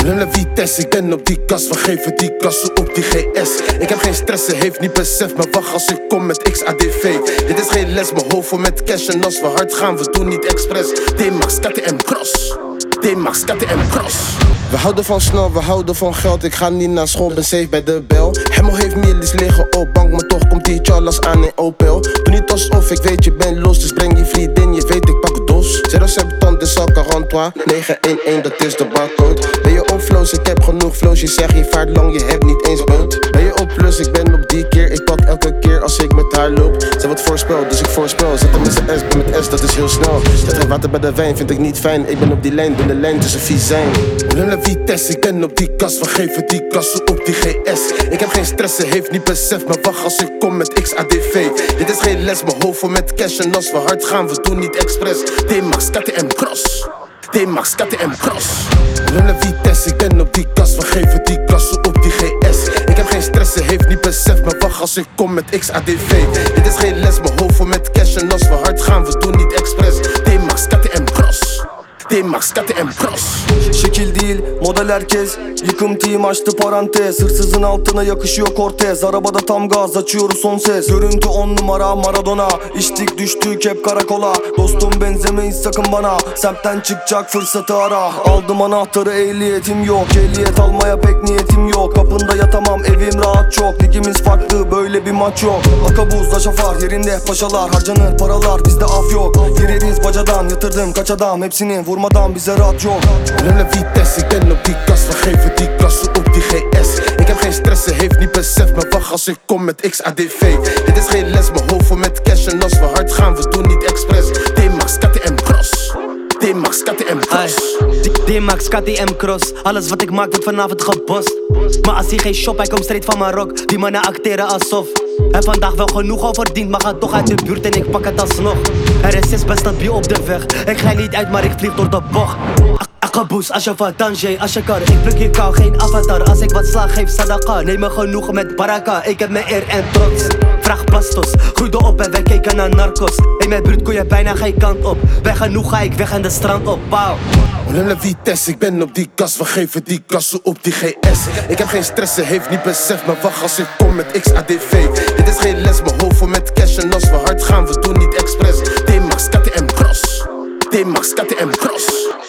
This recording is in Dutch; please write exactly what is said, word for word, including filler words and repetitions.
Rulle Vitesse, ik ben op die kas, we geven die kassen op die G S. Ik heb geen stress, ze heeft niet besef, maar wacht als ik kom met X A D V. Dit is geen les, mijn hoofd vol met cash en als we hard gaan, we doen niet expres. D-Max, K T M Cross, D-Max, K T M Cross. We houden van snel, we houden van geld. Ik ga niet naar school, ben safe bij de bel. Hemmel heeft millies liggen op bank, maar toch komt die Charles aan in Opel. Doe niet alsof ik weet je bent los, dus breng je vriendin, je weet ik pak dos. Zero septant is al quarante-twee, negen een een dat is de barcode. Ben je op flows, ik heb genoeg flows, je zegt je vaart lang, je hebt niet eens boot. Ben je op plus, ik ben op die keer, ik pak elke keer als ik met haar loop. Ze wat voorspel, dus ik voorspel, zet hem met z'n S, ben met S, dat is heel snel. Zet geen water bij de wijn, vind ik niet fijn, ik ben op die lijn, ben de lijn tussen vies zijn. Rulle Vitesse, ik ben op die kas, we geven die kassen op die G S. Ik heb geen stress, ze heeft niet besef, maar wacht als ik kom met X A D V. Dit is geen les, mijn hoofd vol met cash en als we hard gaan, we doen niet expres. D-Max, K T M Cross, D-Max, K T M Cross. Rulle Vitesse, ik ben op die kas, we geven die kassen op die G S. Ik heb geen stress, ze heeft niet besef, maar wacht als ik kom met X A D V. Dit is geen les, mijn hoofd vol met cash en als we hard gaan, we doen niet expres. D-Max, K T M Cross, D-Max, K T M Cross. Şekil değil, model herkes. Yıkım team açtı parantez. Hırsızın altına yakışıyor Cortez. Arabada tam gaz açıyoruz son ses. Görüntü on numara Maradona. İçtik düştük hep karakola. Dostum benzemeyiz sakın bana. Semtten çıkacak fırsatı ara. Aldım anahtarı ehliyetim yok. Ehliyet almaya pek niyetim yok. Kapında yatamam evim rahat çok. Ligimiz farklı böyle bir maç yok. Akabuzda şafar yerinde paşalar. Harcanır paralar bizde af yok. Gireriz bacadan yatırdım kaç adam. Hepsini vurmadan bize rahat yok. Rulle Vitesse, ik ben op die kas, we geven die kassen op die G S. Ik heb geen stress, ze heeft niet besef, maar wacht als ik kom met X A D V. Dit is geen les, mijn hoofd vol met cash en als we hard gaan, we doen niet expres. D-Max, K T M Cross, D-Max, K T M Cross. D-Max, K T M Cross, alles wat ik maak wordt vanavond gebost. Maar als hij geen shop, hij komt straight van Marok. Die mannen acteren alsof hij vandaag wel genoeg al verdient, maar gaat toch uit de buurt en ik pak het alsnog. Er is zes best stabiel op de weg, ik glij niet uit maar ik vlieg door de bocht. Akaboes, als je van danger, als je kan, ik pluk je kou, geen avatar. Als ik wat sla, geef sadaqa, neem me genoeg met baraka. Ik heb mijn eer en trots, vraag plastos. Groeide op en wij keken naar narcos. In mijn buurt kon je bijna geen kant op. Bij genoeg ga ik weg en de strand op, pauw. Rulle Vitesse, ik ben op die kas, we geven die kassen op die G S. Ik heb geen stress, ze heeft niet besef, maar wacht als ik kom met X A D V. Dit is geen les, mijn hoofd vol met cash en als we hard gaan, we doen niet expres. D-Max, K T M Cross, D-Max, K T M Cross.